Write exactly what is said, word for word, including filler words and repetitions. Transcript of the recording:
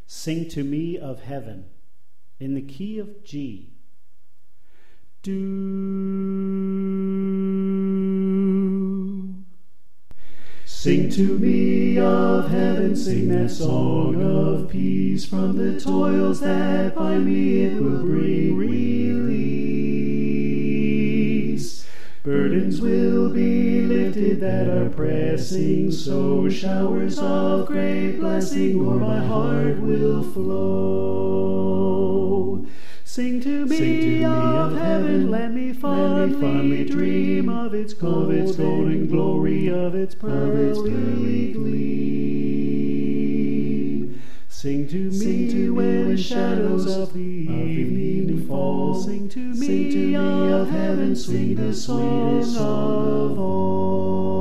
Sing to me of heaven in the key of G. Do. Sing to me of heaven, sing that song of peace. From the toils that bind me it will bring release. Burdens will be lifted that are pressing, so showers of great blessing o'er my heart will flow. Sing to me, Sing to me of heaven, let me fondly, let me fondly dream of its golden, of its golden glory, of its pearly gleam. Sing to me, Sing to when the shadows of the evening fall. Sing to me, Sing to me of heaven, sing the song of all.